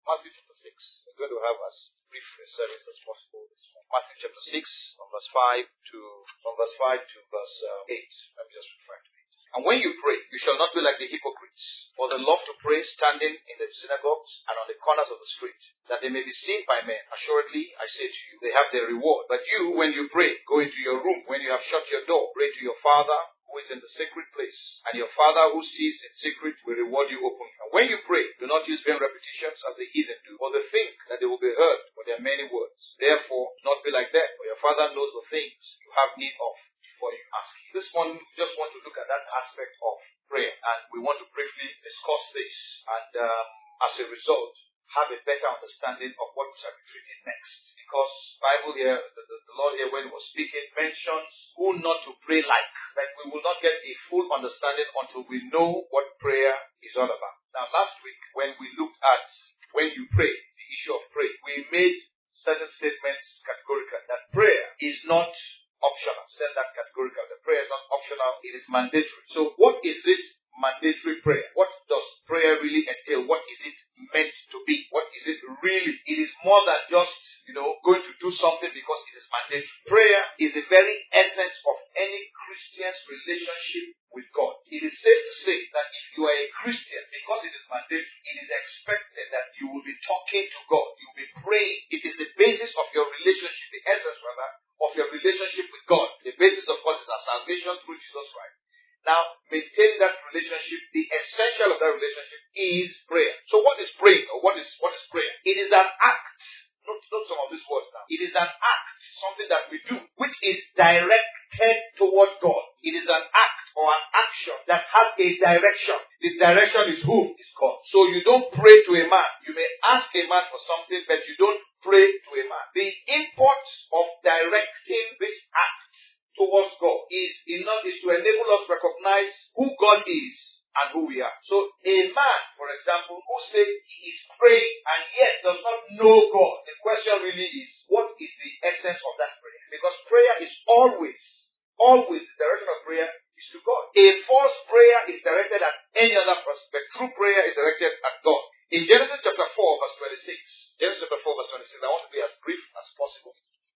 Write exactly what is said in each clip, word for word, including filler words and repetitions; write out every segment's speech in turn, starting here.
Matthew chapter six. We're going to have as brief a service as possible this morning. Matthew chapter six, from verse five to from verse five to verse uh, eight. Let me just refer to it. And when you pray, you shall not be like the hypocrites, for they love to pray standing in the synagogues and on the corners of the street, that they may be seen by men. Assuredly, I say to you, they have their reward. But you, when you pray, go into your room. When you have shut your door, pray to your Father who is in the secret place, and your Father who sees in secret will reward you openly. And when you pray, do not use vain repetitions as the heathen do, for they think that they will be heard for their many words. Therefore, do not be like that, for your Father knows the things you have need of before you ask Him. This morning, we just want to look at that aspect of prayer, and we want to briefly discuss this, and um, as a result, have a better understanding of what we shall be treating next. Because Bible here, the, the, the Lord here when he was speaking, mentions who not to pray like. Like we will not get a full understanding until we know what prayer is all about. Now last week when we looked at when you pray, the issue of prayer, we made certain statements categorical that prayer is not optional. Said that categorical. The prayer is not optional, it is mandatory. So what is this mandatory prayer? What does prayer really entail? What is it meant to be? What is it really? It is more than just, you know, going to do something because it is mandatory. Prayer is the very essence of any Christian's relationship with God. It is safe to say that if you are a Christian, because it is mandatory, it is expected that you will be talking to God. You will be praying. It is the basis of your relationship, the essence rather, of your relationship with God. The basis, of course, is our salvation through Jesus Christ. Now, maintaining that relationship, the essential of that relationship is prayer. So what is praying? Or what is what is prayer? It is an act. Note, note some of these words now. It is an act, something that we do, which is directed toward God. It is an act or an action that has a direction. The direction is who? Is God. So you don't pray to a man. You may ask a man for something, but you don't pray to a man. The import of directing this act towards God is enough is to enable us to recognize who God is and who we are. So a man, for example, who says he is praying and yet does not know God, the question really is, what is the essence of that prayer? Because prayer is always, always the direction of prayer is to God. A false prayer is directed at any other person, but true prayer is directed at God. In Genesis chapter four, verse twenty-six, Genesis chapter four, verse twenty-six, I want to be as brief as possible.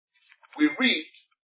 We read,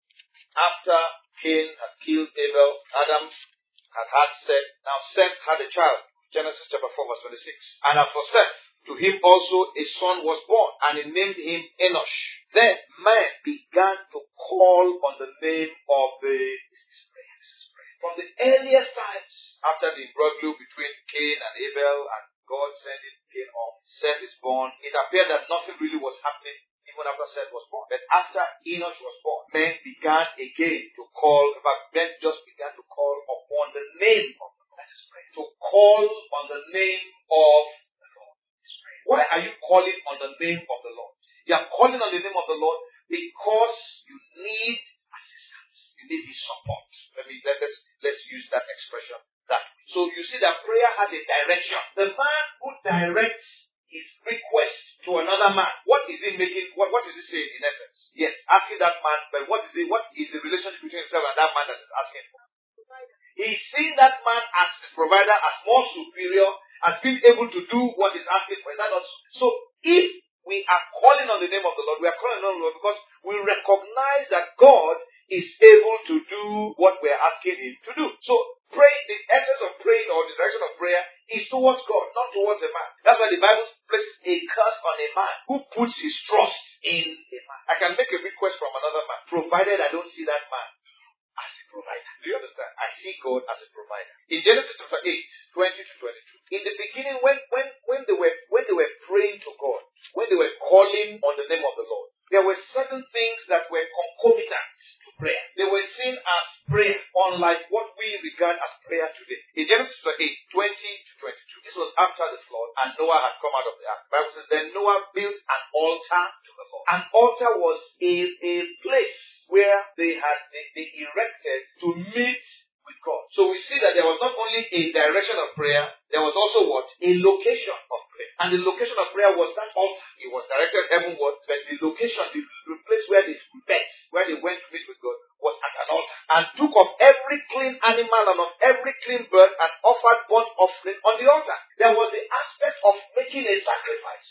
after Cain had killed Abel, Adam had had Seth. Now Seth had a child. Genesis chapter four, verse twenty-six. And as for Seth, to him also a son was born, and he named him Enosh. Then man began to call on the name of the... This is prayer, this is prayer. From the earliest times, after the imbroglio between Cain and Abel, and God sending Cain off, Seth is born, it appeared that nothing really was happening even after Seth was born. But after Enosh was born, men began again to call, in fact, men just began to call upon the name of the Lord. Let us pray. To call on the name of the Lord. Why are you calling on the name of the Lord? You are calling on the name of the Lord because you need assistance. You need his support. Let me, let, let's, let's use that expression that way. So you see that prayer has a direction. The man who directs his request to another man, what is he making? What, what is he saying in essence? Yes, asking that man, but what is it? What is the relationship between himself and that man that is asking for? He's seeing that man as his provider, as more superior, as being able to do what he's asking for. Is that not so? So if we are calling on the name of the Lord, we are calling on the Lord because we recognize that God is able to do what we are asking him to do. So pray, the essence of praying or the direction of prayer is towards God, not towards a man. That's why the Bible places a curse on a man who puts his trust in a man. I can make a request from another man, provided I don't see that man as a provider. Do you understand? I see God as a provider. In Genesis chapter eight, twenty to twenty-two, in the beginning, when when when they were when they were praying to God, when they were calling on the name of the Lord, there were certain things that were concomitant to prayer. They were seen as prayer, unlike what we regard as prayer today. In Genesis eight, twenty to twenty-two, this was after the flood, and Noah had come out of the ark. The Bible says, then Noah built an altar to the Lord. An altar was a, a place where they had they, they erected to meet with God. So we see that there was not only a direction of prayer, there was also what? A location of prayer. And the location of prayer was that altar. It was directed heavenward, but the location, the, the place where they met, where they went to meet with God, was at an altar. And took of every clean animal and of every clean bird and offered burnt offering on the altar. There was the aspect of making a sacrifice, of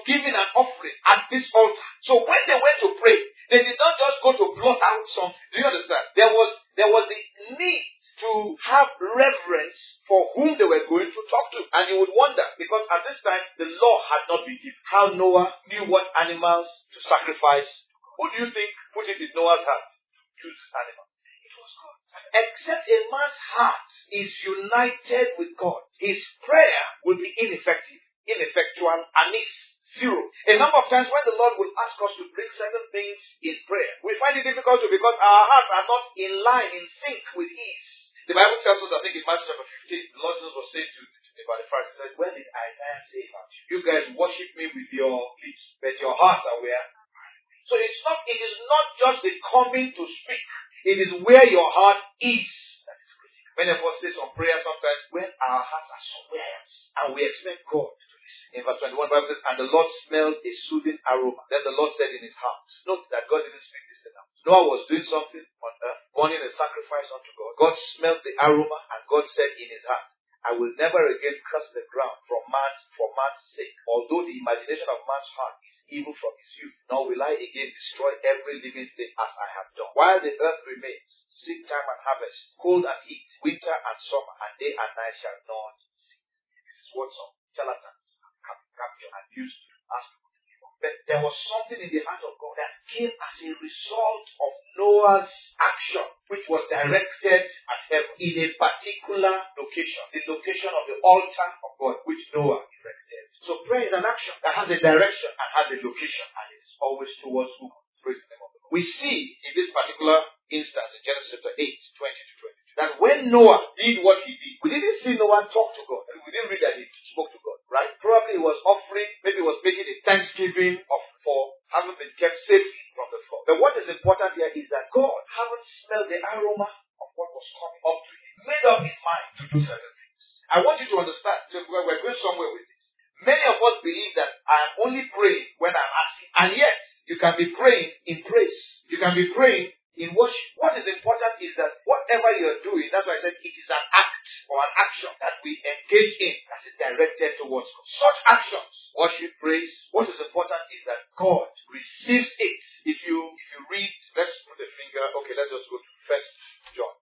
of giving an offering at this altar. So when they went to pray, they did not just go to blot out something. Do you understand? There was, there was the need to have reverence for whom they were going to talk to. And you would wonder, because at this time, the law had not been given. How Noah knew what animals to sacrifice. Who do you think put it in Noah's heart? Choose animals. It was God. Except a man's heart is united with God, his prayer will be ineffective, ineffectual, anis, zero. A number of times when the Lord will ask us to bring certain things in prayer, we find it difficult to because our hearts are not in line, in sync with His. The Bible tells us, I think in Matthew chapter fifteen, the Lord Jesus was saying to, to about the Pharisees, said, "Where did Isaiah say about you? You guys worship me with your lips, but your hearts are where?" So it's not, it is not just the coming to speak. It is where your heart is that is critical. Many of us say some prayer sometimes when our hearts are somewhere else, and we expect God to listen. In verse twenty-one, the Bible says, "And the Lord smelled a soothing aroma. Then the Lord said in his heart," note that God didn't speak this thing out. Noah was doing something on earth, burning a sacrifice unto God. God smelled the aroma, and God said in his heart, "I will never again curse the ground from man's, for man's sake, although the imagination of man's heart is evil from his youth, nor will I again destroy every living thing as I have done. While the earth remains, seed time and harvest, cold and heat, winter and summer, and day and night shall not cease." This is what some charlatans have captured and used to ask people to give up. But there was something in the heart of God that came as a result of Noah's action, which was directed at heaven in a particular location, the location of the altar of God, which Noah erected. So prayer is an action that has a direction and has a location, and it is always towards who? Praise the name of the Lord. We see in this particular instance in Genesis chapter eight, twenty to twenty-two, that when Noah did what he did, we didn't see Noah talk to God. We didn't read that he spoke to God, right? Probably he was offering, maybe he was making a thanksgiving of, for having been kept safely from the flood. But what is important here is that God, having smelled the aroma of what was coming up to him, made up his mind to do certain things. I want you to understand, so we're going somewhere with this. Many of us believe that I am only praying when I'm asking. And yet, you can be praying in praise. You can be praying in worship. What is important is that whatever you're doing, that's why I said it is an act or an action that we engage in that is directed towards God. Such actions, worship, praise, what is important is that God receives it. If you if you read, let's put a finger, okay, let's just go to First John.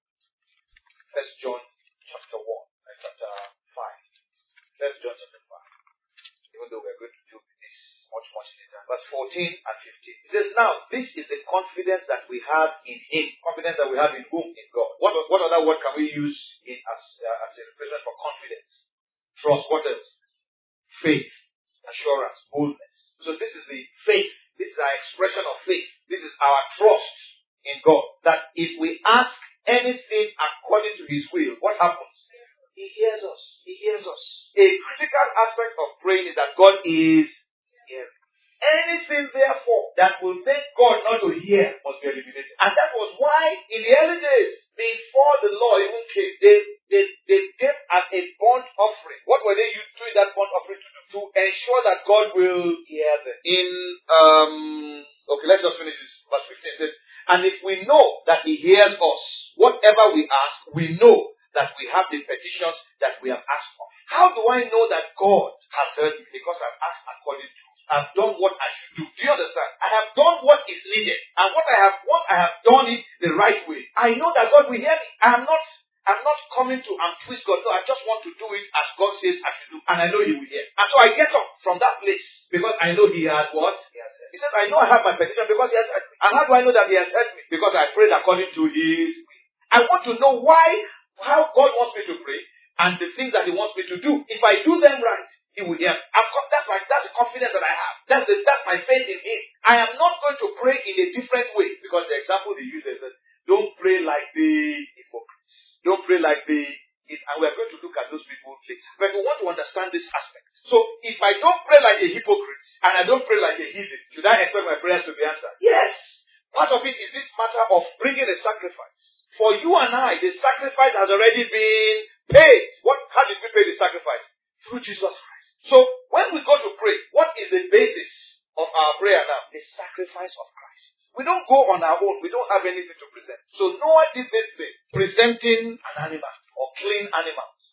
First John chapter one and chapter five. First John chapter five. Even though we're going to do this much, much later. Verse fourteen and fifteen. It says, "Now, this is the confidence that we have in Him." Confidence that we have in whom? In God. What, what other word can we use in as, uh, as a replacement for confidence? Trust. What else? Faith. Assurance. Boldness. So this is the faith. This is our expression of faith. This is our trust in God. That if we ask anything according to His will, what happens? He hears us. He hears us. A critical aspect of praying is that God is hearing. Anything, therefore, that will make God not to hear must be eliminated. And that was why, in the early days, before the law even came, they, they, they gave as a burnt offering. What were they doing that burnt offering to do? To ensure that God will hear them. In, um, okay, let's just finish this. Verse fifteen says, "And if we know that He hears us, whatever we ask, we know that we have the petitions that we have asked for." How do I know that God has heard me? Because I've asked according to, I've done what I should do. Do you understand? I have done what is needed. And what I have, once I have done it the right way, I know that God will hear me. I am not, I'm not coming to and twist God. No, I just want to do it as God says I should do. And I know He will hear. And so I get up from that place because I know He has what? He has heard. He says, I know I have my petition because He has heard me. And how do I know that He has heard me? Because I prayed according to His will. I want to know why, how God wants me to pray, and the things that He wants me to do. If I do them right, He will hear me. That's my, that's the confidence that I have. That's the, that's my faith in Him. I am not going to pray in a different way, because the example they use is that don't pray like the hypocrites. Don't pray like the, and we are going to look at those people later. But we want to understand this aspect. So if I don't pray like a hypocrite and I don't pray like a heathen, should I expect my prayers to be answered? Yes. Part of it is this matter of bringing a sacrifice. For you and I, the sacrifice has already been paid. What? How did we pay the sacrifice? Through Jesus Christ. So when we go to pray, what is the basis of our prayer now? The sacrifice of Christ. We don't go on our own. We don't have anything to present. So Noah did this thing, presenting an animal or clean animals.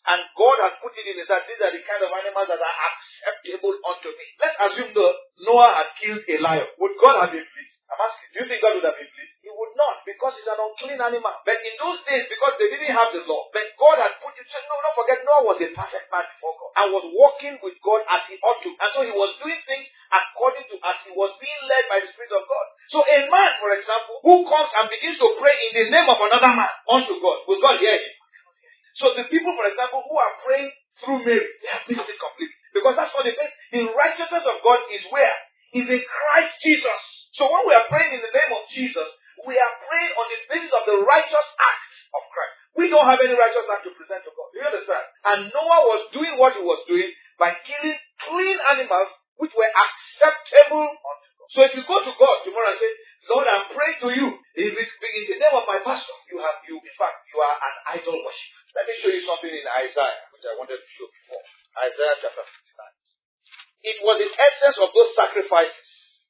And God had put it in his heart, these are the kind of animals that are acceptable unto me. Let's assume that Noah had killed a lion. Would God have been pleased? I'm asking, do you think God would have been pleased? He would not, because it's an unclean animal. But in those days, because they didn't have the law, but God had put it, so no, don't forget, Noah was a perfect man before God and was walking with God as he ought to. And so he was doing things according to as he was being led by the Spirit of God. So a man, for example, who comes and begins to pray in the name of another man unto God, will God hear him? So the people, for example, who are praying through Mary, they have missed it completely. Because that's what it means. The righteousness of God is where? Is in Christ Jesus. So when we are praying in the name of Jesus, we are praying on the basis of the righteous acts of Christ. We don't have any righteous act to present to God. Do you understand? And Noah was doing what he was doing by killing clean animals which were acceptable unto God. So if you go to God tomorrow and say, Lord, I'm praying to you in the name of my pastor, you have you in fact you are an idol worshiper. Let me show you something in Isaiah, which I wanted to show before. Isaiah chapter fifty-nine. It was the essence of those sacrifices.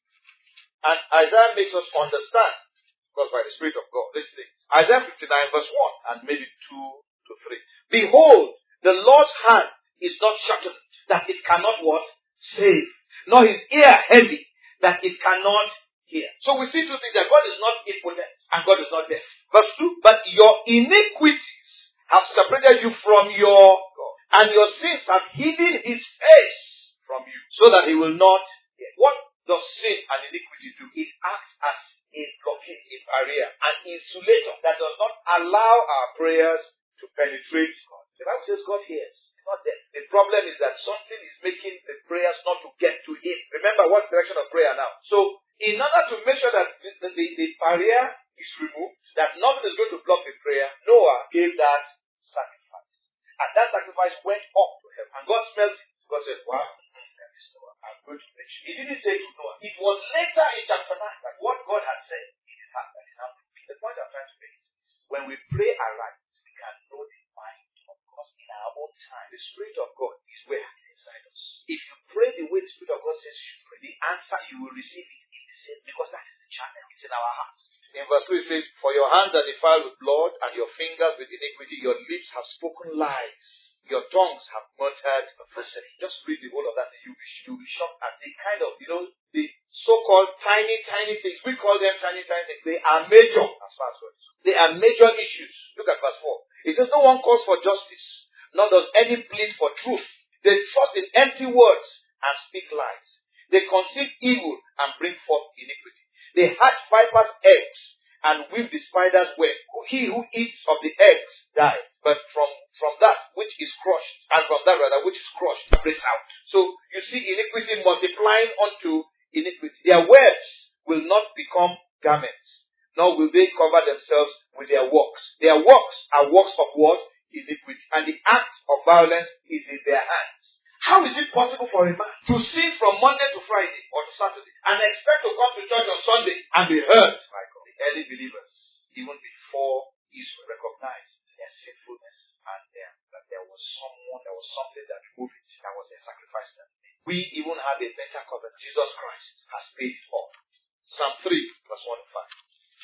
And Isaiah makes us understand, because by the Spirit of God, these things. Isaiah fifty-nine verse one and maybe two to three. Behold, the Lord's hand is not shortened, that it cannot what? Save. Nor his ear heavy, that it cannot hear. So we see two things, that God is not impotent and God is not deaf. Verse two, but your iniquities have separated you from your God, and your sins have hidden his face from you, so that he will not hear. What does sin and iniquity do? It acts as a blockade, a barrier, an insulator that does not allow our prayers to penetrate God. The Bible says God hears. It's not there. The problem is that something is making the prayers not to get to him. Remember, what's the direction of prayer now? So, in order to make sure that the, the, the barrier is removed, that nothing is going to block the prayer, Noah gave that sacrifice. And that sacrifice went up to heaven. And God smelled it. God said, wow, there is Noah. I'm going to make sure. He didn't say to Noah. It was later in chapter nine that what God had said in his heart that is happening. The point I'm trying to make is this. When we pray aright, we can know the mind of God in our own time. The Spirit of God is where? It's inside us. If you pray the way the Spirit of God says you should pray, the answer you will receive it in the same, because that is the channel. It's in our hearts. In verse two it says, for your hands are defiled with blood, and your fingers with iniquity. Your lips have spoken lies. Your tongues have muttered adversity. Just read the whole of that and you'll be, you'll be shocked at the kind of, you know, the so-called tiny, tiny things. We call them tiny, tiny things. They are major as far as well. They are major issues. Look at verse four. It says, no one calls for justice, nor does any plead for truth. They trust in empty words and speak lies. They conceive evil and bring forth iniquity. They hatch vipers' eggs and weave the spider's web. He who eats of the eggs dies, but from, from that which is crushed, and from that rather which is crushed, breaks out. So you see iniquity multiplying unto iniquity. Their webs will not become garments, nor will they cover themselves with their works. Their works are works of what? Iniquity. And the act of violence is in their hands. How is it possible for a man to sin from Monday to Friday or to Saturday and expect to come to church on Sunday and be heard by God? The early believers, even before Israel, recognized their sinfulness and their, that there was someone, there was something that removed it. That was their sacrifice that they made. We even have a better covenant. Jesus Christ has paid it all. Psalm three, verse one to five.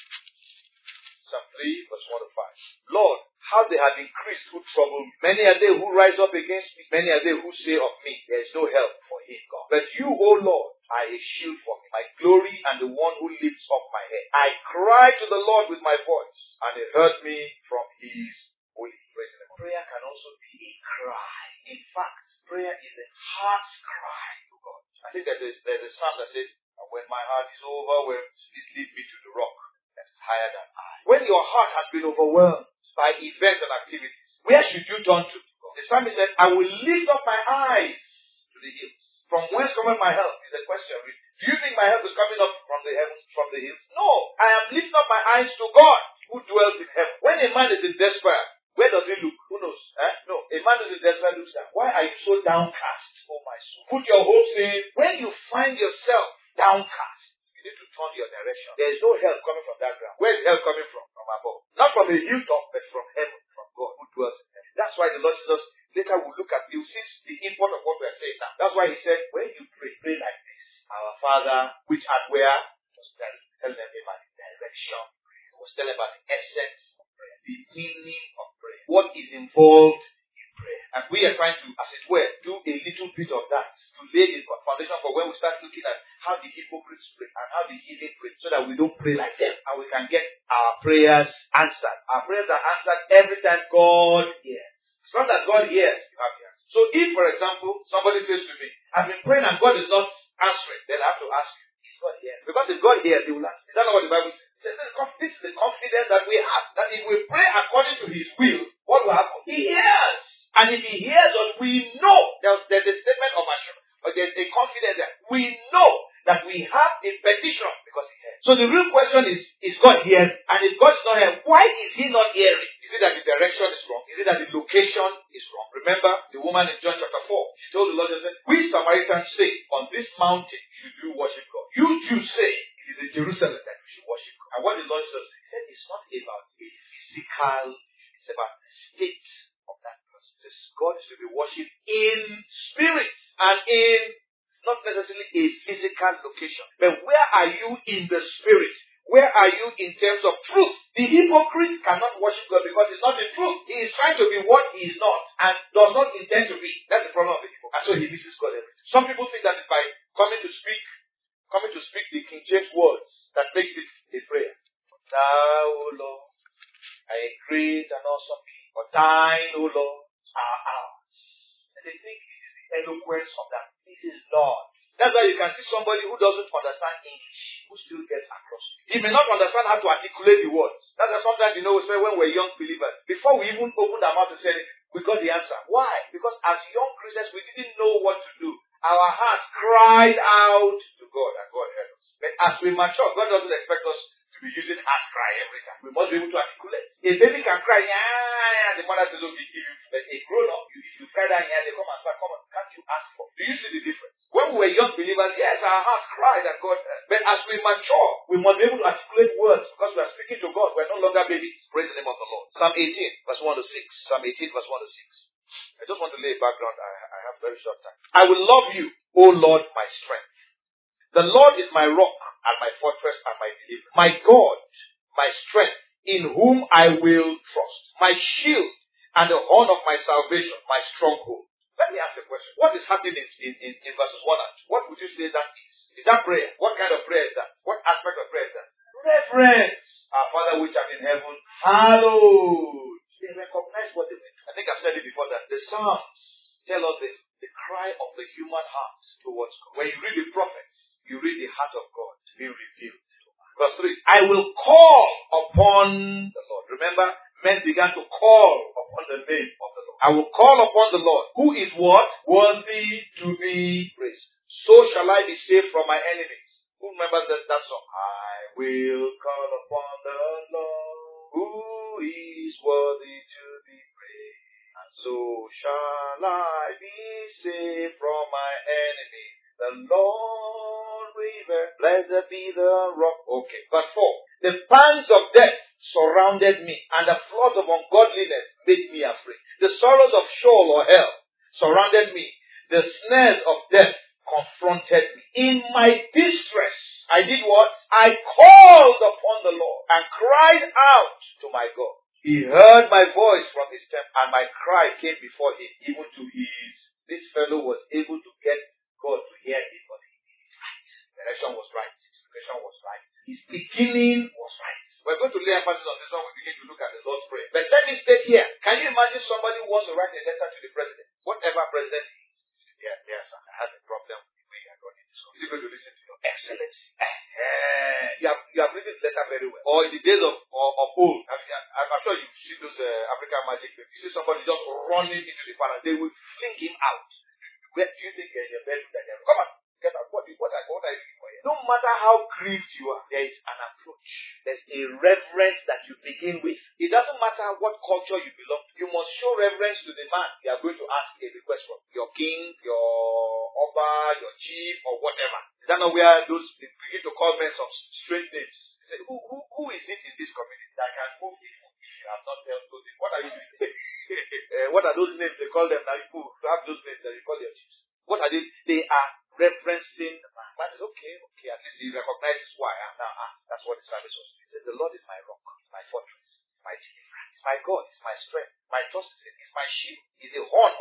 Psalm three, verse one to five. Lord, how they have increased who trouble me. Many are they who rise up against me. Many are they who say of me, there is no help for him, God. But you, O Lord, are a shield for me, my glory and the one who lifts up my head. I cried to the Lord with my voice, and he heard me from his holy place. Prayer can also be a cry. In fact, prayer is a heart's cry to God. I think there's a, there's a psalm that says, when my heart is overwhelmed, please lead me to the rock that is higher than I. When your heart has been overwhelmed by events and activities, where should you turn to? The psalmist said, I will lift up my eyes to the hills. From whence cometh my help? Is the question. Do you think my help is coming up from the heavens, from the hills? No. I am lifting up my eyes to God who dwells in heaven. When a man is in despair, where does he look? Who knows? Eh? No. A man is in despair looks down. Why are you so downcast, oh my soul? Put your hopes in. When you find yourself downcast, you need to turn your direction. There is no help coming from that ground. Where is help coming from? From above. Not from a hilltop, but from heaven, from God who dwells in heaven. That's why the Lord Jesus, later we'll look at, you see the import of what we are saying now. That's why he said, when you pray, pray like this. Our Father, which art where? Was telling them about the direction. He was telling about the essence of prayer, the meaning of prayer, what is involved in prayer. And we are trying to, as it were, do a little bit of that to lay the foundation for when we start looking at how the hypocrites pray and how the heathen pray, so that we don't pray like them and we can get our prayers answered. Our prayers are answered every time God hears. As long as God hears, you have the answer. So if, for example, somebody says to me, I've been praying and God is not answering, then I have to ask you, is God hearing? Because if God hears, he will answer. Is that not what the Bible says? It says this is the confidence that we have, that if we pray according to his will, what will happen? He hears. And if he hears us, we know there's, there's a statement of assurance, or there's a confidence that we know that we have a petition because he hears. So the real question is, is God hearing? And if God is not hearing, why is he not hearing? Is it that the direction is wrong? Is it that the location is wrong? Remember the woman in John chapter four. She told the Lord, she said, we Samaritans say, on this mountain should you worship God. You Jews say, it is in Jerusalem that we should worship God. And what the Lord Jesus said, he said, it's not about a physical, it's about the state of that person. He says, God is to be worshipped in spirit and in not necessarily a physical location. But where are you in the spirit? Where are you in terms of truth? The hypocrite cannot worship God because he's not in truth. He is trying to be what he is not and does not intend to be. That's the problem of the hypocrite. And so he misses God everything. Some people think that it's by coming to speak, coming to speak the King James words that makes it a prayer. For thou, O Lord, are a great and awesome King. For thine, O Lord, are ours. And they think it is the eloquence of that. This is Lord. That's why you can see somebody who doesn't understand English, who still gets across. He may not understand how to articulate the words. That's why sometimes, you know, especially when we're young believers, before we even open our mouth to say it, we got the answer. Why? Because as young Christians, we didn't know what to do. Our hearts cried out to God, and God heard us. But as we mature, God doesn't expect us to be using heart cry every time. We must be able to articulate. A baby can cry, yeah, the mother says, okay, if you, but a grown-up, you, if you cry that, yeah, they come and start, come on, can't you ask for? Do you see the difference? When we were young believers, yes, our hearts cried at God. But as we mature, we must be able to articulate words because we are speaking to God. We are no longer babies. Praise the name of the Lord. Psalm eighteen, verse one to six. Psalm eighteen, verse one to six. I just want to lay a background. I, I have very short time. I will love you, O Lord, my strength. The Lord is my rock and my fortress and my deliverer. My God, my strength, in whom I will trust. My shield and the horn of my salvation, my stronghold. Let me ask you a question. What is happening in, in, in, in verses one and two? What would you say that is? Is that prayer? What kind of prayer is that? What aspect of prayer is that? Reverence. Our Father which art in heaven, hallowed. They recognize what they went through. I think I've said it before that the Psalms tell us the, the cry of the human heart towards God. When you read the prophets, you read the heart of God being revealed. Verse three. I will call upon the Lord. Remember, men began to call upon the name of the Lord. I will call upon the Lord, who is what? Worthy to be praised. So shall I be saved from my enemies. Who remembers that, that song? I will call upon the Lord, who is worthy to be praised. And so shall I be saved from my enemies. The Lord river, blessed be the rock. Okay, verse four. The pangs of death surrounded me, and the floods of ungodliness made me afraid. The sorrows of Sheol or hell surrounded me. The snares of death confronted me. In my distress, I did what? I called upon the Lord and cried out to my God. He heard my voice from his temple, and my cry came before him, even to his. This fellow was able to get God to hear him because he did it right. The direction was right. His direction was right. His beginning was right. We're going to lay emphasis on this when we begin to look at the Lord's Prayer. But let me state here. Can you imagine somebody who wants to write a letter to the president? Whatever president he is. Yeah, yes, sir. I had a problem with the way you are running this country. Is he going to listen to your excellency? Uh, you have you have written the letter very well. Or in the days of, of, of old, I mean, I'm, I'm sure you've seen those uh, African magic films. You see somebody just running into the palace. They will fling him out. Where do you think uh, your bedroom that they're come on, get up. What, what, are, what are you doing for here? No matter how grieved you are, there is an approach. There's a reverence that you begin with. It doesn't matter what culture you belong to. You must show reverence to the man you are going to ask a request from. Your king, your oba, your chief, or whatever. Is that not where those begin to call men some strange names? They say, who, who, who is it in this community that can move if you have not told him? What are you doing? uh, what are those names they call them now? You have those names that you call your chiefs. What are they? They are referencing the man. Man is okay, okay. At least he recognizes who I am now. Ah, that's what the psalmist was doing. He says, the Lord is my rock, is my fortress, is my deliverer, is my God, is my strength. My trust is in, is my shield, is the horn of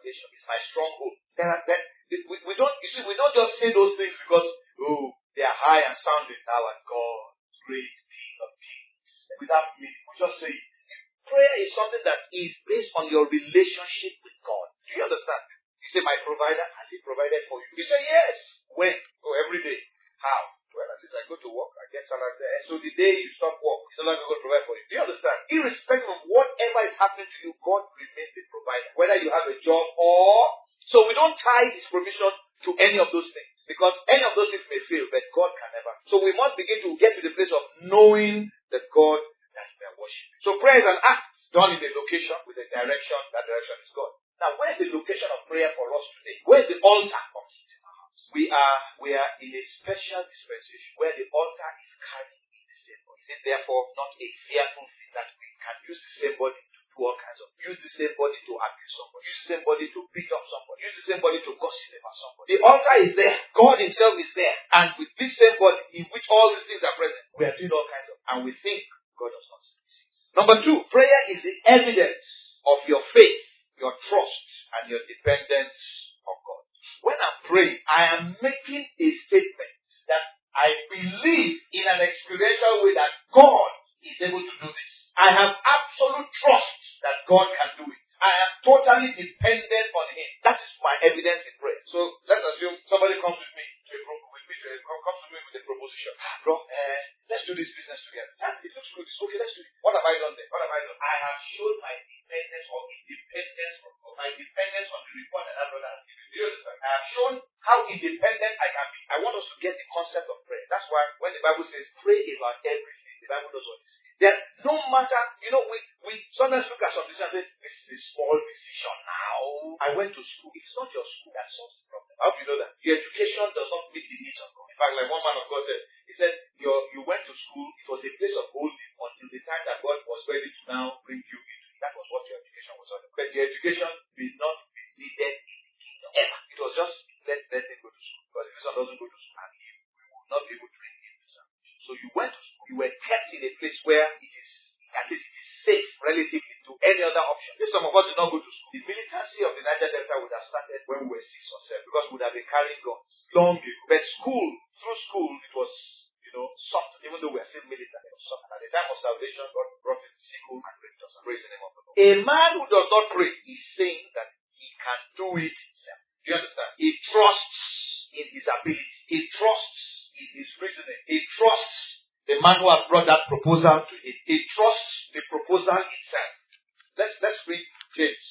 foundation. It's my stronghold. There are, there, we, we don't, you see, we don't just say those things because, oh, they are high and sounding. Our God, great King of Kings. Without meaning, we just say it. Prayer is something that is based on your relationship with God. Do you understand? You say, my provider, has he provided for you? You say, yes. When? Oh, every day. How? Well, at least I go to work, I get salary there. So the day you stop work, he's no longer going to provide for you. Do you understand? Irrespective of whatever is happening to you, God remains the provider. Whether you have a job or... So we don't tie his provision to any of those things. Because any of those things may fail, but God can never. So we must begin to get to the place of knowing that God that we are worshiping. So prayer is an act done in a location with a direction. That direction is God. Now, where's the location of prayer for us today? Where's the altar of it in our house? We are we are in a special dispensation where the altar is carrying in the same body. Is it therefore not a fearful thing that we can use the same body to do all kinds of, use the same body to abuse somebody, use the same body to beat up somebody, use the same body to gossip about somebody? The altar is there. God himself is there. And with this same body in which all these things are present, we are doing all kinds of, and we think God does not see this. Number two, prayer is the evidence of your faith, your trust, and your dependence on God. When I'm praying, I am making a statement that I believe in an experiential way that God is able to do this. I have absolute trust that God can do it. I am totally dependent on him. That is my evidence in prayer. So let's assume somebody comes with me to a pro- with me to a, comes to me with a proposition. Bro, uh, let's do this business together. It looks good. It's okay. Let's do it. What have I done there? What have I done? I have shown my dependence or independence from God. My dependence on the report that that brother has given. Do you understand? I have shown how independent I can be. I want us to get the concept of prayer. That's why when the Bible says pray about everything, the Bible knows what it says. That no matter, you know, we, we sometimes look at some decisions and say, this is a small decision now. I went to school. It's not your school that solves the problem. How do you know that? Your education does not meet the needs of God. In fact, like one man of God said, he said, your, you went to school, it was a place of holding until the time that God was ready to now bring you into it. That was what your education was on. But your education will not be needed in the kingdom ever. It was just, let, let them go to school. Because if someone doesn't go to school and leave, we will not be able to bring him to salvation. So you went to school. You were kept in a place where it is, at least it is safe relatively to any other option. If some of us did not go to school, the militancy of the Niger Delta would have started when we were six or seven, because we would have been carrying guns long ago. But school, through school, it was, you know, soft, even though we are still militant. It was soft. At the time of salvation, God brought in the sickle and brought us. Praise the name of the Lord. A man who does not pray is saying that he can do it himself. Do you understand? He trusts in his ability. He trusts in his reasoning. He trusts the man who has brought that proposal to him. He trusts the proposal itself. Let's let's read James.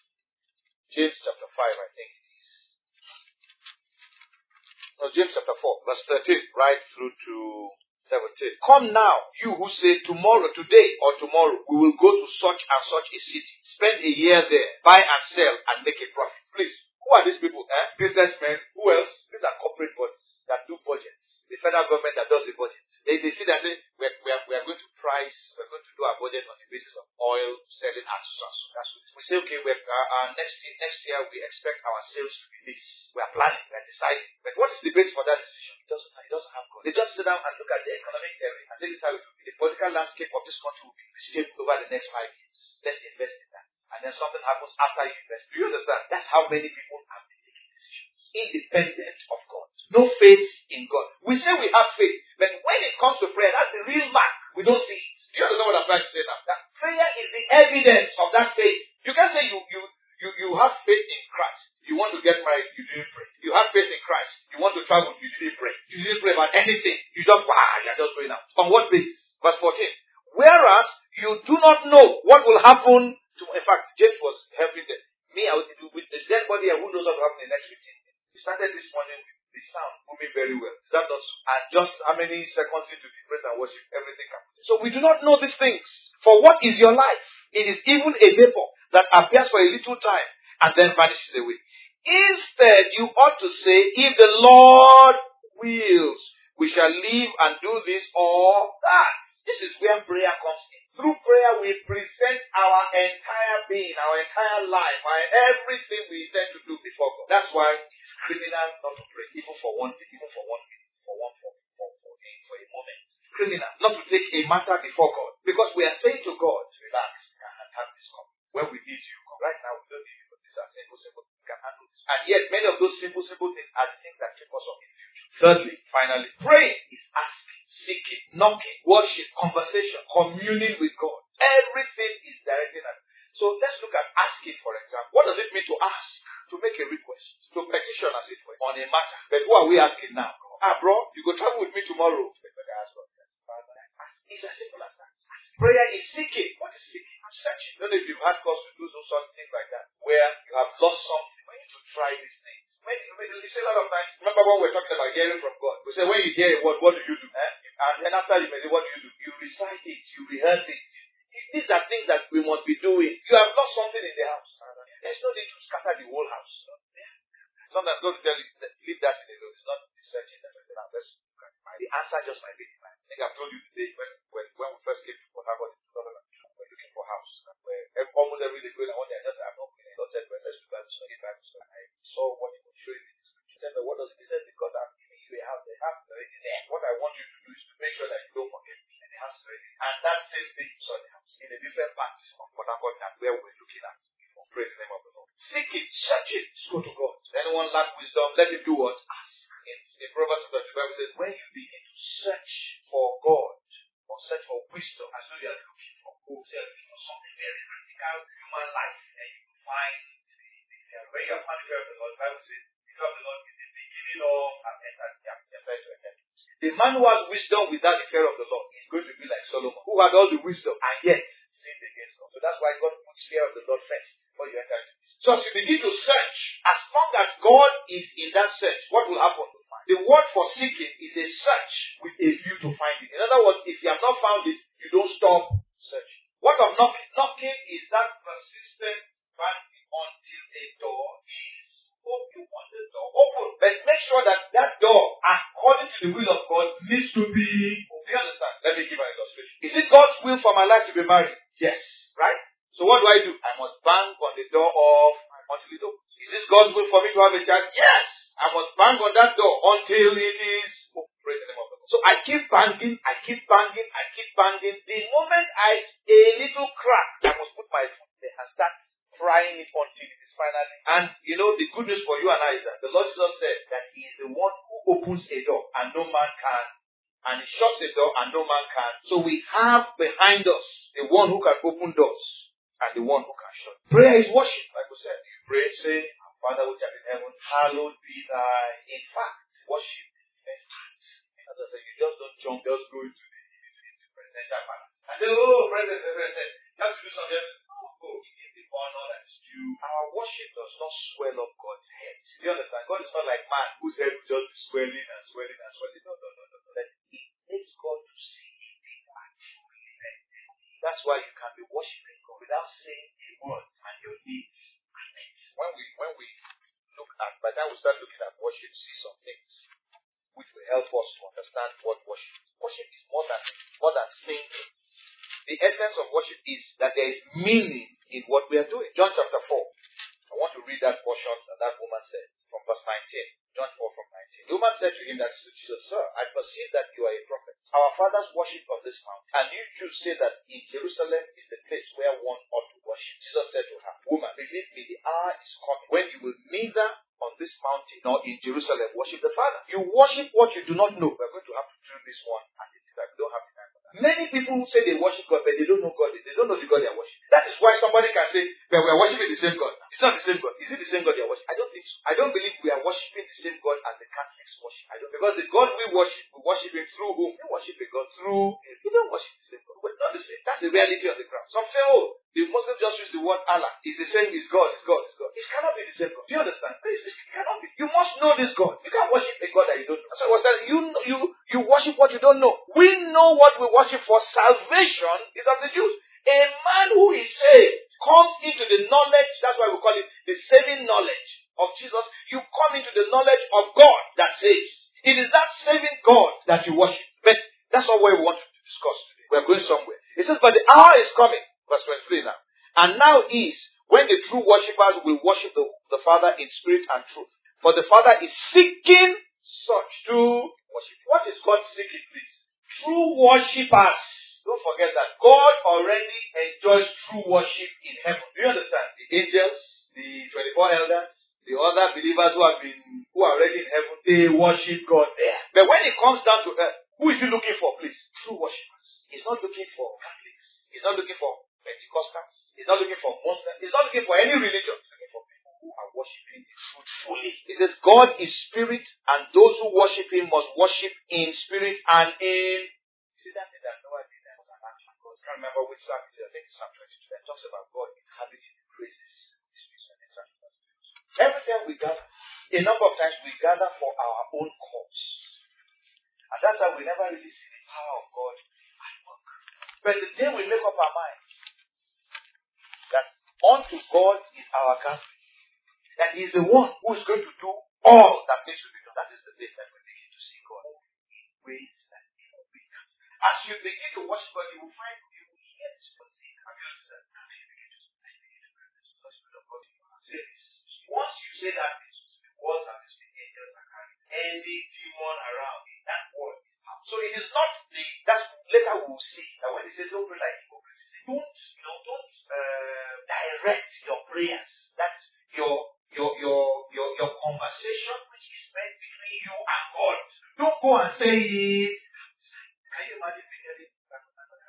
James chapter five, I think it is. No, James chapter four, verse thirteen, right through to seventeen. Come now, you who say tomorrow, today or tomorrow, we will go to such and such a city. Spend a year there, buy and sell and make a profit. Please, who are these people? Eh? Businessmen. Who else? These are corporate bodies that do budgets. The federal government that does the budget. They, they see that say, we are, we, are, we are going to price, we are going to do our budget on the basis of oil selling at so and so. That's what we say, okay, we are, our, our next, next year we expect our sales to be this. We are planning, we are deciding. But what is the basis for that decision? It doesn't, it doesn't have God. They just sit down and look at the economic theory and say, this is how it will be. The political landscape of this country will be stable over the next five years. Let's invest in that. And then something happens after you invest. Do you understand? That's how many people have been taking decisions. Independent of God. No faith in God. We say we have faith, but when it comes to prayer, that's the real mark. We don't see it. Do you understand what I'm trying to say now? That prayer is the evidence of that faith. You can't say you, you, you, you have faith in Christ. You want to get married, you didn't pray. You have faith in Christ. You want to travel, you didn't pray. You didn't pray about anything. You just, ah, you're just going out. On what basis? Verse fourteen. Whereas you do not know what will happen to, in fact, James was helping them. Me, I would do with the dead body, who knows what will happen in the next fifteen minutes. We started this morning with the sound moving very well. Is that not so? And just how many seconds into the praise and worship, everything happens. So we do not know these things. For what is your life? It is even a vapor that appears for a little time and then vanishes away. Instead, you ought to say, if the Lord wills, we shall live and do this or that. This is where prayer comes in. Through prayer, we present our entire being, our entire life, our everything we intend to do before God. That's why it is criminal not to pray, even for one day, even for one minute, for one for, for, for, a, for a moment. It's criminal not to take a matter before God. Because we are saying to God, relax and have this come. When we need you, come. Right now, we don't need you for this. Are simple, simple. Thirdly, finally, praying is asking, seeking, knocking, worship, conversation, communing with God. Everything is directed at. So let's look at asking, for example. What does it mean to ask? To make a request, to petition, as it were, on a matter. But who are we asking now? Ah, bro, you go travel with me tomorrow. It's as simple as that. Prayer is seeking. What is seeking? I'm searching. I don't know if you've had cause to do those sort of things like that, where you have lost something. We need to try these things. When, when, you say a lot of times, remember when we're talking about hearing from God? We say, when you hear a word, what do you do? Eh? And then after you meditate, what do you do? You recite it, you rehearse it. These are things that we must be doing. You have lost something in the house. There's no need to scatter the whole house. Sometimes God will tell you, leave that in the room. It's not the searching that I said, now let's look at it. The answer just might be divine. I think I've told you today, when, when, when we first came to Port Harcourt in two thousand two, we were looking for a house. Where almost every day going, and one day I just said, I'm not going. God said, well, let's do Bible study, Bible study. I saw what he was showing me in the scripture. He said, but what does it? He said, because I'm giving you a house. The house is already there. What I want you to do is to make sure that you don't forget me. And the house is already there. And that same thing, you saw the house in a different part of Port Harcourt than where we're looking at before. Praise the name of the Lord. Seek it, search it, go to God. Anyone lack wisdom, let him do what? Ask. In, in Proverbs chapter two, the Bible says, when you begin to search for God, or search for wisdom, as though you are looking for God, you are looking for something very critical in human life, and you will find the, the fear. When you have found the fear of the Lord, the Bible says, the fear of the Lord is the beginning of and enter the enter. The man who has wisdom without the fear of the Lord is going to be like Solomon, who had all the wisdom and yet sinned against God. So that's why God puts fear of the Lord first before you enter into this. So as you begin to search, as long as God is in that search, what will happen? The word for seeking is a search with a view to find it. In other words, if you have not found it, you don't stop searching. What of knocking? Knocking is that persistent banging until a door is open. You want the door open. But make sure that that door, according to the will of God, needs to be open. Do you understand? Let me give an illustration. Is it God's will for my life to be married? Yes. Right? So what do I do? I must bang on the door of until it opens. Is it God's will for me to have a child? Yes. I must bang on that door until it is open. Praise the name of the Lord. So I keep banging, I keep banging, I keep banging. The moment I see a little crack, I must put my foot there and start trying it until it is finally. And you know, the good news for you and I is that the Lord Jesus said that He is the one who opens a door and no man can. And He shuts a door and no man can. So we have behind us the one who can open doors and the one who can shut. Prayer is worship. Like we said, you pray, say, Father which art in heaven, hallowed be thy. In fact, worship is act. As I said, you just don't jump, just go into the, into the presidential palace. And say, oh, president, president, you have to do something. Oh, go, give the honor that is due. Our worship does not swell up God's head. Do you understand? God is not like man whose head will just be swelling and swelling and swelling. No, no, no, no, no. It makes God to see anything actually. That's why you can be worshiping God without saying a word and your needs. When we when we look at, by the time we start looking at worship, see some things which will help us to understand what worship is. Worship is more than more than singing. The essence of worship is that there is meaning in what we are doing. John chapter four. I want to read that portion that that woman said from verse nineteen. John four from nineteen. The woman said to him that to Jesus, Sir, I perceive that you are a prophet. Our fathers worship on this mountain, and you Jews say that in Jerusalem is the place where one ought to worship. Jesus said to her, Woman, believe me, the hour is coming when you will neither on this mountain nor in Jerusalem worship the Father. You worship what you do not know. We're going to have to do this one at it. We don't have the time for that. Many people who say they worship God, but they don't know God. They don't know the God they are worshiping. That is why somebody can say, well, we are worshiping the same God. It's not the same God. Is it the same God they are worshiping? I don't think so. I don't believe we are worshiping the same God as the Catholics worship. I don't. Because the God we worship, we worship Him through whom? We worship a God through Him. We don't worship the same God. We're not the same. That's the reality on the ground. Some say, oh, the Muslims just use the word Allah. It's the same. It's God. It's God. It's God. It cannot be the same God. Do you understand? It cannot be. You must know this God. You can't worship a God that you don't know. So I was telling you, you, you worship what you don't know. We know what we worship for. Salvation is of the Jews. A man who is saved comes into the knowledge, that's why we call it the saving knowledge of Jesus. You come into the knowledge of God that saves. It is that saving God that you worship. But that's not what we want to discuss today. We are going somewhere. It says, but the hour is coming. Verse twenty-three now. And now is when the true worshippers will worship the, the Father in spirit and truth. For the Father is seeking such to worship. What is God seeking, please? True worshippers. Don't forget that God already enjoys true worship in heaven. Do you understand? The angels, the twenty-four elders, the The other believers who have been, who are already in heaven, they worship God there. But when it comes down to earth, who is he looking for, please? True worshippers. He's not looking for Catholics. He's not looking for Pentecostals. He's not looking for Muslims. He's not looking for any religion. He's looking for people who are worshiping truthfully. He says, God is spirit, and those who worship him must worship in spirit and in... See that thing that Noah did? That was an action. I can't remember which psalm it is. I think it's Psalm twenty-two. That talks about God inhabiting the praises. Every time we gather, a number of times we gather for our own cause. And that's why we never really see the power of God at work. But the day we make up our minds that unto God is our gathering, that he is the one who is going to do all that needs to be done, that is the day that we begin to see God in ways that he will be. As you begin to worship God, you will find, you will hear this music. Have you understood? And then you begin to pray, begin to pray, the Spirit of God, you will say this. Once you say that, the words and the angels are carrying any demon around it, that word is power. So it is not the, that's later we will see, that when he says don't pray like hypocrites, don't, you know, don't uh, direct your prayers. That's your, your, your, your, your conversation which is meant between you and God. Don't go and say it. Can you imagine me telling you that?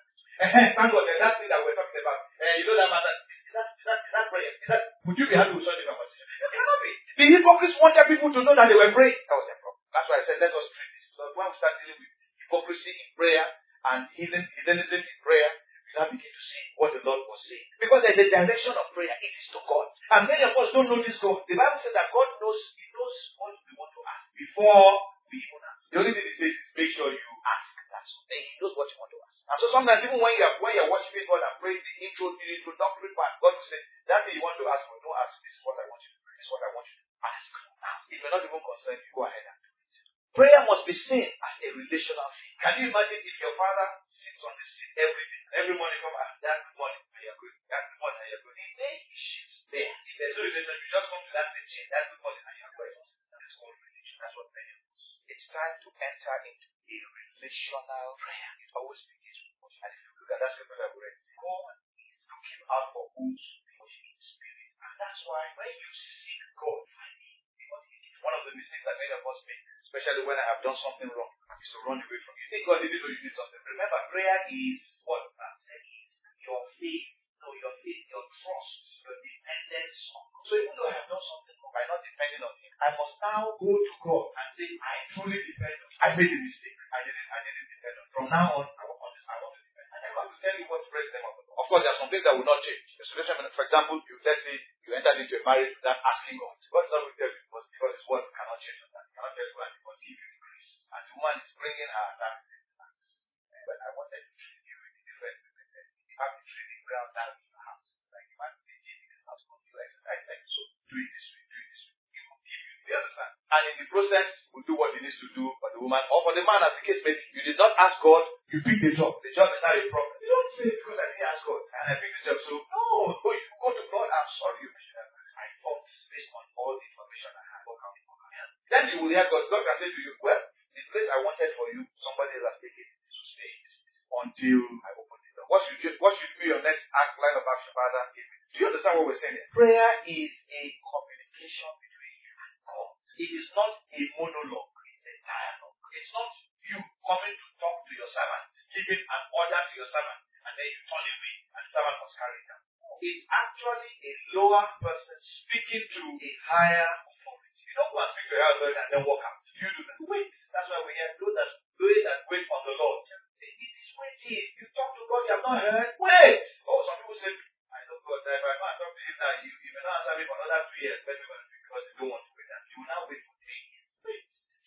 Thank God, that thing that we're talking about, uh, you know that matter. Is that, is that, is that prayer? Is that, would you be happy with such a conversation? It cannot be. The hypocrites wanted people to know that they were praying. That was their problem. That's why I said, let us treat this. So when we start dealing with hypocrisy in prayer and heathen, heathenism in prayer, we now begin to see what the Lord was saying. Because there's a direction of prayer. It is to God. And many of us don't know this God. The Bible says that God knows, he knows what we want to ask before we even ask. The only thing he says is make sure you ask. That's all. He knows what you want to ask. And so sometimes even when you are when you're worshiping God and praying the intro, the introductory part, God will say, that thing you want to ask for, don't ask. This is what I want you to do. This is what I want you to ask. Now, it may not even concern you. Go ahead and do it. Prayer must be seen as a relational thing. Can you imagine if your father sits on the seat every day, every morning come out, that good morning, and you're good, that good morning, and you're good. The day he sits there, if there's no relation, you just come to that same seat, that good morning, and you're good. That's called relation. That's what prayer is. It's time to enter into a relational prayer. It always begins with worship. And if you look at that scripture that we read, God is looking out for whose worship in spirit. And that's why when you seek God, find him. Because it's one of the mistakes that many of us make, especially when I have done something wrong, I used to run away from you. You think God didn't know you did something. Remember, prayer is what that said is your faith, no, your faith, your trust, your dependence on God. So even though I have done something wrong by not depending on him, I must now go to God and say, I truly depend on him. I made a mistake. I didn't I didn't depend on him. From now on, I want this, I want to depend. And I want to tell you what praise them of the Lord. Of course, there are some things that will not change. The solution, for example, you let's say you entered into a marriage without asking God. God is not going to tell you because, because his word cannot change on that. He cannot tell you and he must give you the grace. And the woman is bringing her thanks in thanks. But I wanted to treat you in a different way. You have the training ground now in your house. Like you have the gym in this house, you exercise like so. Do it this way, do it this way. He will give you. You understand? And in the process, will do what he needs to do for the woman or for the man, as the case may be. You did not ask God, you picked the job. The job is not a problem. You don't say because I didn't ask God and I picked the job. So no, go, you go to God. I'm sorry, you should have. I thought based on all the information I had. Then you will hear God. God can say to you, well, the place I wanted for you, somebody else has taken it. So stay until I open it up. What should you, what should be your next act, line of action, Father? Do you understand what we're saying? Prayer is a communication between you and God. It is not a monologue. It's a dialogue. It's not you coming to talk to your servant, giving an order to your servant, and then you turn away, and the servant must carry it out. It's actually a lower person speaking to a higher authority. You don't go and speak to your husband and then walk out. You do that. Wait. That's why we have those that those that wait on the Lord. It is waiting. You talk to God, you have not heard. Wait. Oh, some people say, I know God, if I can't talk to him now, you, you may not answer me for another two years. Let me go because you don't want to wait. That you will now wait for ten years. Wait.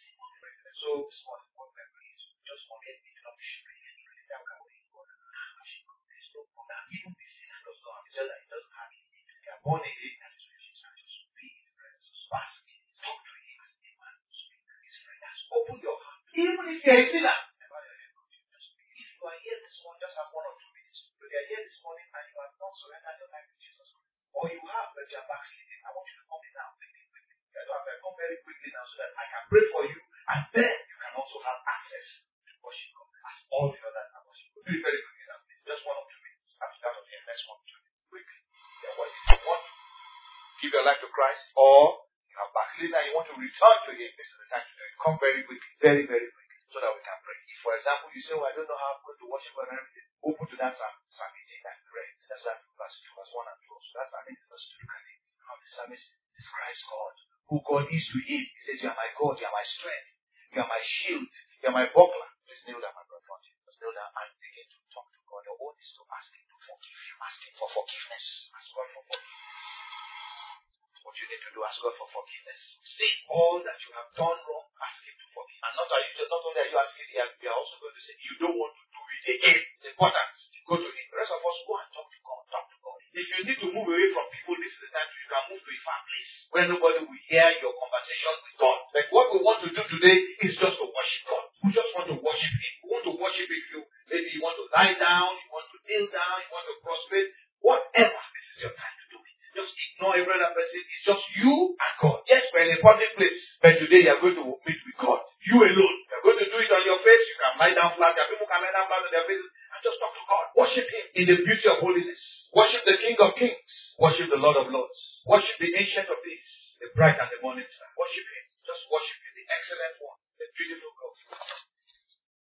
So this one is what memory is. Just forget it. Don't be sure. That can wait for the there's no problem. Even the sinner does not have it. Just that it doesn't have it. If they are born again, that is what you should just be his presence. Bask in it. Talk to him as a man who speaks to his friend. Just open your heart. Even if you are a sinner. If you are here this morning, just have one or two minutes. If you are here this morning and you have not surrendered your life to Jesus Christ, or you have but you are backsliding, I want you to come in now quickly, quickly. I don't have to come very quickly now so that I can pray for you, and then you can also have access to worship God as all the others are worship God. Do it very quickly now, please. Just one or two minutes. After that, of the next one or two minutes. Quickly. Yeah, what you want? Give your life to Christ, or You have backslidden and you want to return to Him. This is the time to do it. Come very quickly, very, very quickly, so that we can pray. If, for example, you say, well, I don't know how I'm going to worship God and everything, open to that Psalm, Psalm eighteen that we read. That's why verse two, verse one and two. So that's why I need us to look at it. How the psalmist describes God, who God is to him. He says, you are my God, you are my strength, you are my shield, you are my buckler. Please kneel down, my brother. Just kneel down and begin to talk to God. Your own is to ask Him to forgive you. Ask Him for forgiveness. Ask God for forgiveness. What you need to do, ask God for forgiveness. Say all that you have done wrong, ask Him to forgive. And not, are you, not only are you asking Him, you are also going to say, you don't want to do it again. It's important. Go to Him. The rest of us, go and talk to God. Talk to God. If you need to move away from people, this is the time you can move to a far place where nobody will hear your conversation with God. Like what we want to do today is just to worship God. We just want to worship Him. We want to worship Him. You, maybe you want to lie down, you want to kneel down, you want to prostrate, whatever. This is your time to do it. Just ignore every other person. It's just you and God. Yes, we're in a public place, but today you are going to meet with God. You alone. You are going to do it on your face. You can lie down flat. There are people who can lie down flat on their faces and just talk to God. Worship Him in the beauty of holiness. Worship the King of Kings. Worship the Lord of Lords. Worship the Ancient of Days, the bright and the morning star. Worship Him. Just worship Him, the excellent one, the beautiful God.